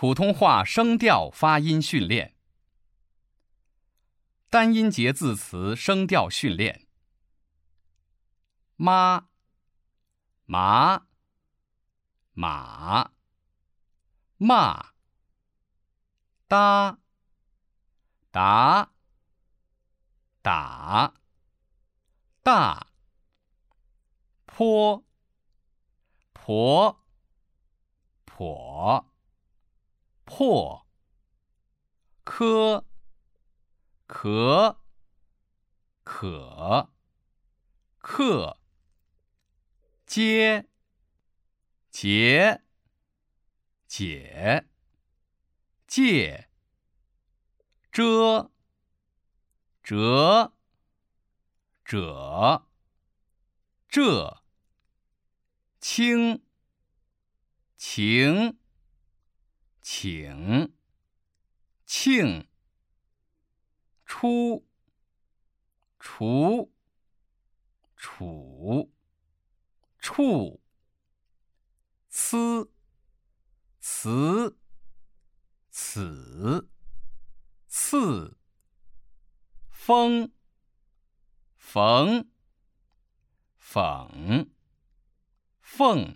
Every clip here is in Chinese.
普通话声调发音训练。单音节字词声调训练。妈、麻、马、骂、搭、打、打、大、坡、婆、婆、破、科、可、可、克、接、结、解、借、遮、折、褶、这、清、情、请、庆、出、除、处、处、呲、词、此、次、风、缝、讽、凤。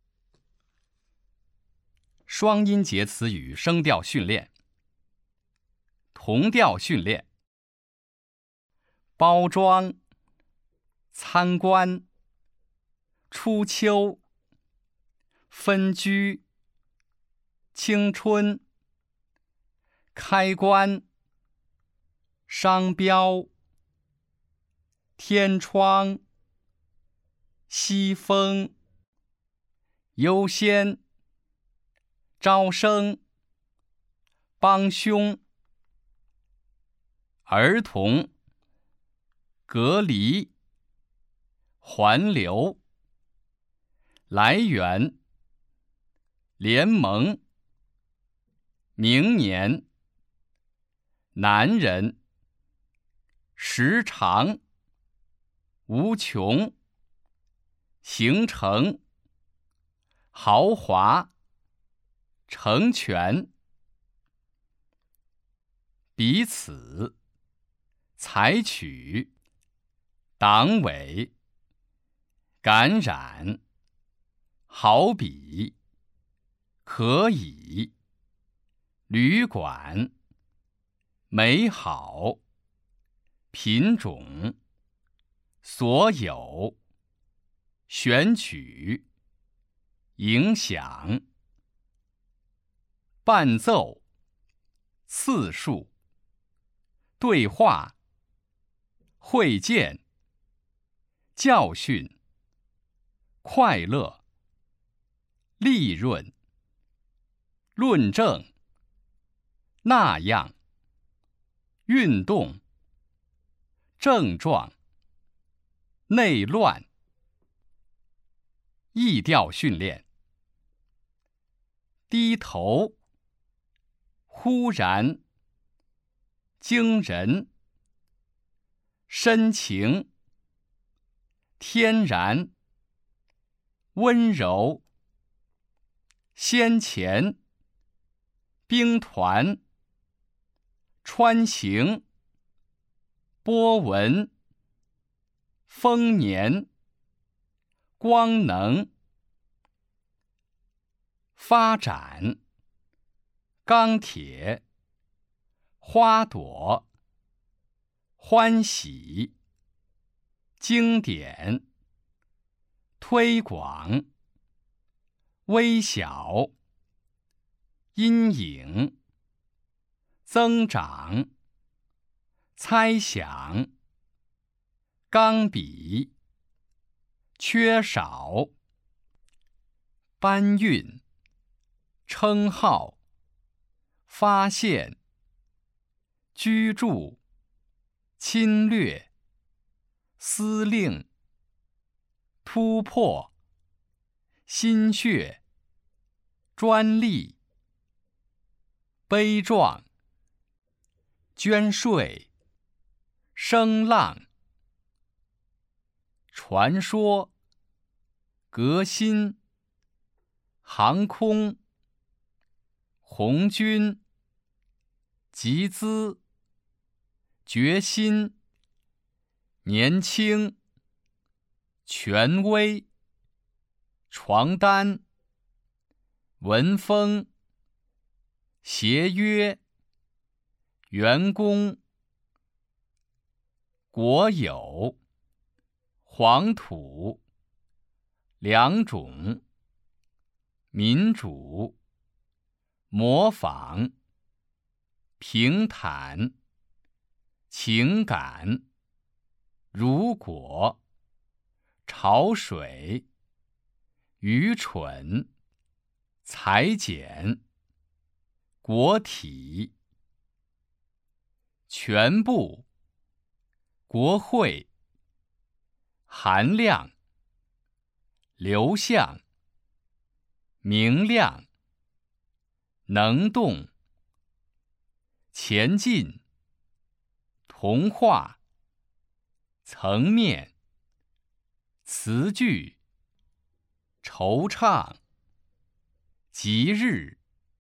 双音节词语声调训练。同调训练。包装、参观、初秋、分居、青春、开关、商标、天窗、西风、优先、招生、帮凶、儿童、隔离、环流、来源、联盟、明年、男人、时长、无穷、形成、豪华、成全、彼此、采取、党委、感染、好比、可以、旅馆、美好、品种、所有、选举、影响、伴奏、次数、对话、会见、教训、快乐、利润、论证、那样、运动、症状、内乱。意调训练。低头、忽然、惊人、深情、天然、温柔、先前、兵团、穿行、波纹、丰年、光能、发展、钢铁、花朵、欢喜、经典、推广、微小、阴影、增长、猜想、钢笔、缺少、搬运、称号、发现、居住、侵略、司令、突破、心血、专利、悲壮、捐税、声浪、传说、革新、航空、 红军，集资，决心，年轻，权威，床单，文风，协约，员工，国有，黄土，两种，民主，模仿，平坦，情感，如果，潮水，愚蠢，裁剪，国体，全部，国会，含量，流向，明亮，能动，前进，童话，层面，词句，惆怅，吉日，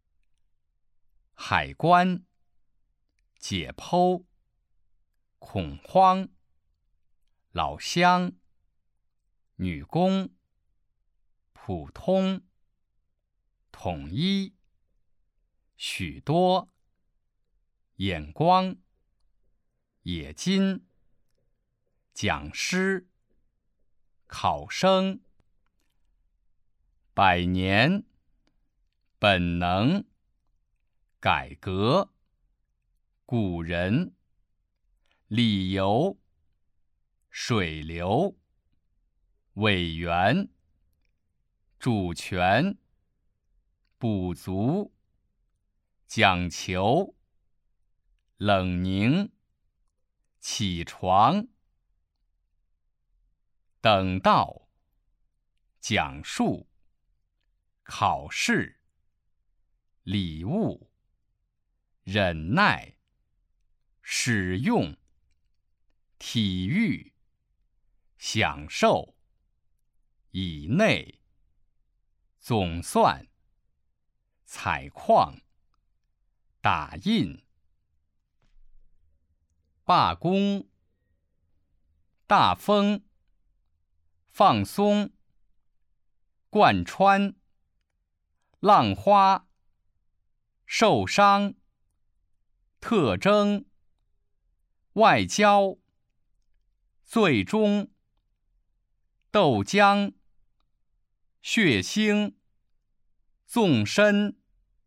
海关，解剖，恐慌，老乡，女工，普通，统一，许多，眼光，冶金，讲师，考生，百年，本能，改革，古人，理由，水流，委员，主权，补足，讲求，冷凝，起床，等到，讲述，考试，礼物，忍耐，使用，体育，享受，以内，总算，采矿，打印，罢工，大风，放松，贯穿，浪花，受伤，特征，外交，最终，豆浆，血腥，纵深，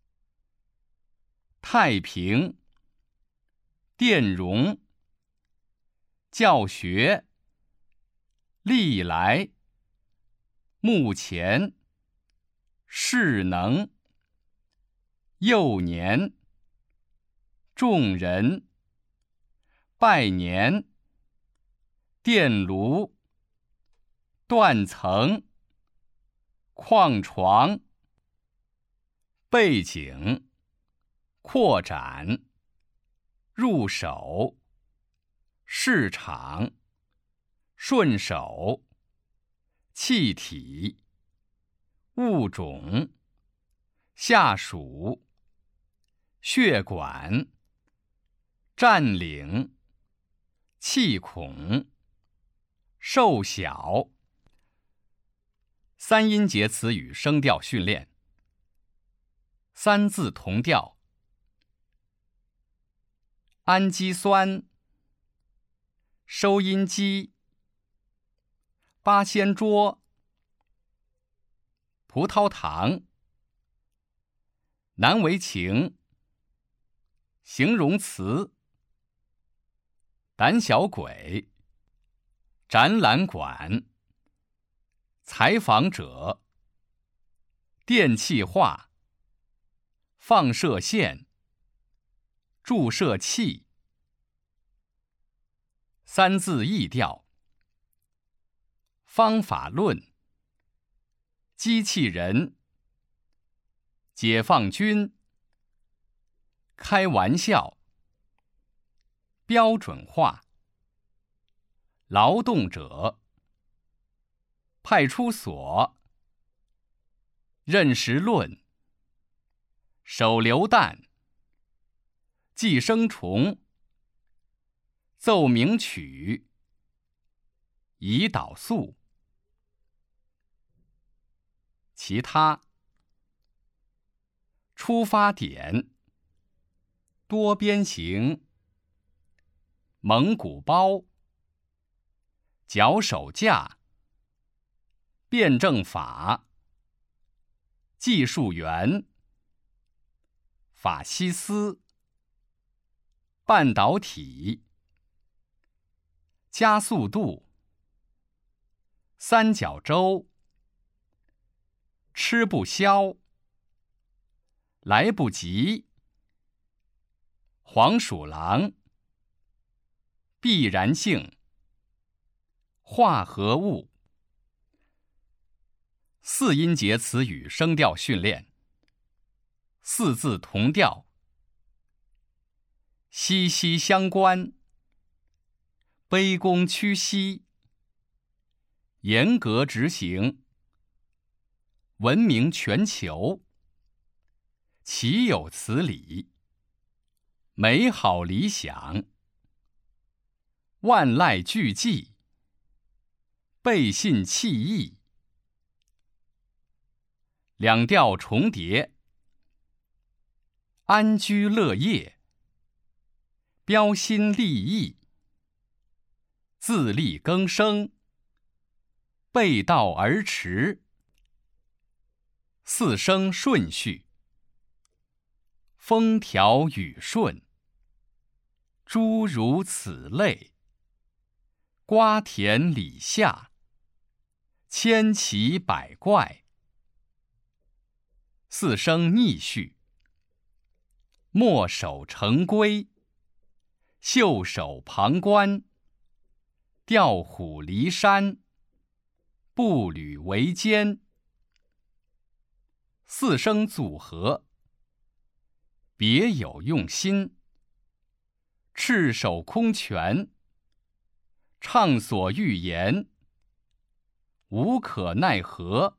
太平，电容，教学，历来，目前，势能，幼年，众人，拜年，电炉，断层，矿床，背景，扩展，入手，市场，顺手，气体，物种，下属，血管，占领，气孔，瘦小。三音节词语声调训练。三字同调：氨基酸、收音机、八仙桌、葡萄糖、难为情、形容词、胆小鬼、展览馆、采访者、电气化、放射线、注射器。三字异调：方法论、机器人、解放军、开玩笑、标准化、劳动者、派出所、认识论、 手榴弹，寄生虫，奏鸣曲，胰岛素。其他，出发点，多边形，蒙古包，脚手架，辩证法，技术员，法西斯，半导体，加速度，三角洲，吃不消，来不及，黄鼠狼，必然性，化合物。四音节词语声调训练。四字同调，息息相关，卑躬屈膝，严格执行，闻名全球，岂有此理，美好理想，万籁俱寂，背信弃义。两调重叠，安居乐业，标新立异，自力更生，背道而驰。四声顺序，风调雨顺，诸如此类，瓜田李下，千奇百怪。四声逆序，墨守成规，袖手旁观，调虎离山，步履维艰。四声组合，别有用心，赤手空拳，畅所欲言，无可奈何。